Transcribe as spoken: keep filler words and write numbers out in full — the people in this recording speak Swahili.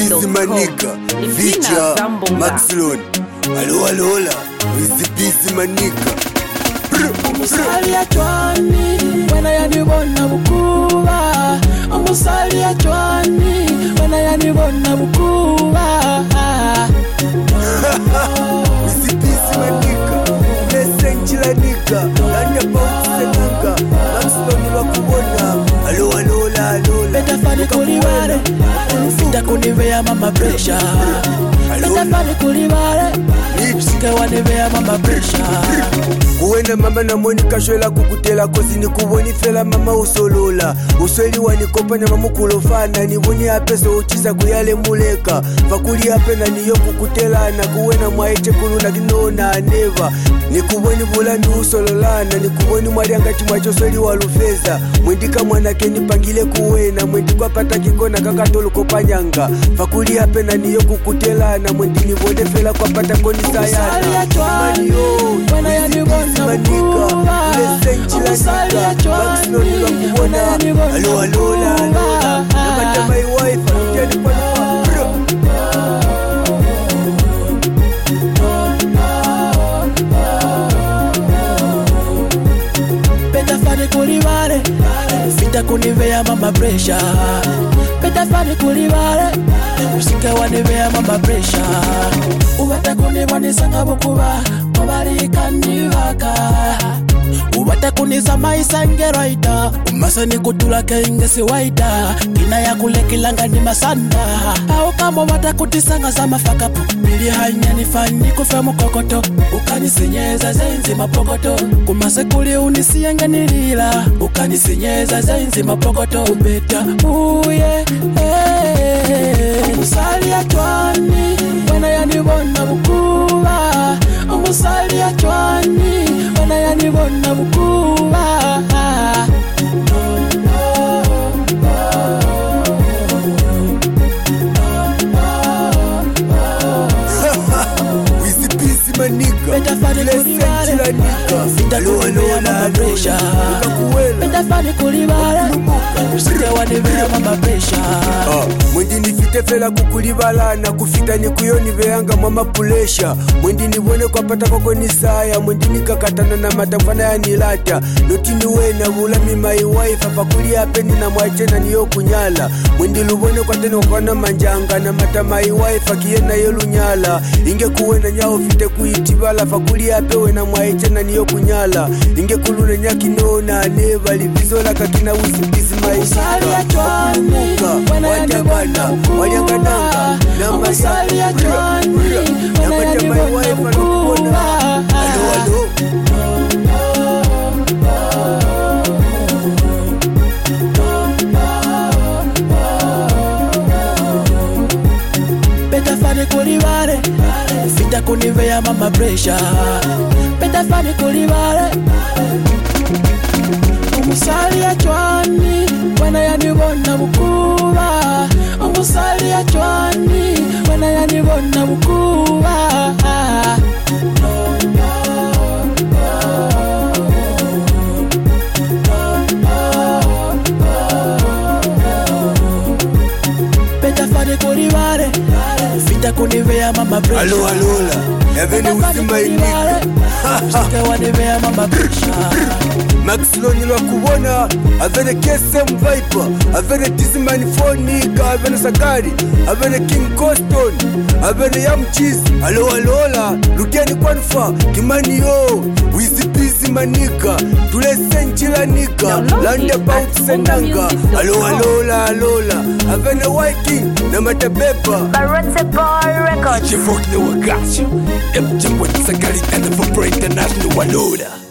busy manika, feature Maxlon. Alo alo la, busy busy manika. Umusali ya chwani, wena yanibona bukuba. Umusali ya chwani, wena yanibona bukuba. Busy busy manika, lesenchila nika, landa bounce nika, Maxlon wakubona. Alo alo la alo la, beta fani kulibare, sita kunivea mama pressure. Beta fani kulibare, sika wanivea mama pressure. Kuwenda mama na Monica shwela kukutela kozi ni kuboni fela mama usolola. Usweli wanikopa na mamukulofana ni boni apeso uchisa kuyale muleka. Fakuli hape na niyo kukutela na kuwena mwaeche kuluna kinona neva. Ni kuboni bulani usololana ni kuboni mwariangati mwacho sweli walufeza. Mwendika mwanake nipangile kuwena mwendikwa pata kikona kakatolu kopanyanga. Fakuli hape na niyo kukutela na mwendini bode fela kwa pata koni sayana. Wena yanibona bukuba. Umusali ya chwani, wena yanibona alo alo la alo namata my wife anjani kwa bro. Beta fani kulibare, sita kunivea mama pressure. Beta fani kulibare, usika wanivea mama pressure. Ubata kunibonisa ngabukuba, wabarika nibaka. Ubata kunisa maisa ngeroida, umasa ni kutula keingesi waida. Kina ya kule kilanga ni masanda. Au kama wata kutisanga za mafakapu, bili hanya nifani kufe mukokoto. Ukanisenyeza zenzi mapokoto, kumase kuli unisienge nilila. Ukanisenyeza zenzi mapokoto, ubeta uye eh. Umusali ya chwani, wena yanibona bukuba. Umusali ya chwani, wena yanibona bukuba. Busy busy manika, Beta fani kulibare, sita kunivea mama pressure. Beta fani kulibare, sita wanivea mama pressure. Mwendi nifite fela kukulibala na kufita ni kuyoni veanga mama pulesha. Mwendi nibone kwa pata koko nisaya, mwendi nikakatana na matafana ya nilata. Noti niwena vulami my wife, apakuli hapeni na mwachena niyo kunyala. Mwendi lubone kwa teno kwa na manjanga na mata my wife, akiena yelu nyala. Inge kuwena nyao fite kuitibala, fakuli hapewe na mwachena niyo kunyala. Inge kulune nyaki nona neva, libizola kakina usipisi maisha. Umusali ya chwani, wena yanibona bukuba. Umusali ya chwani, wena yanibona bukuba. Alo alo Beta fani kulibare, sita kunivea mama pressure. Beta fani kulibare, umusali ya chwani, wena yanibona bukuba. Umusali ya chwani, wena yanibona bukuba. Beta fani kulibare, sita kunivea mama pressure. alo alo la yaveni usima inika. Sika wanivea mama pressure. Maxlon lwa kubona avene K S M Viper, avene Tizman Fonika, avene Sakari, avene King Coston, avene Yam Cheese. Alo alo la lugeni kwanfa kimani yo busy busy manika, tule senchila nika, landa bounce senanga. Alo alo la alo la avene Viking na matabepa Barote Boy Records. Chifok the Wagachu, M J Sakari and the Vapor International Waloda.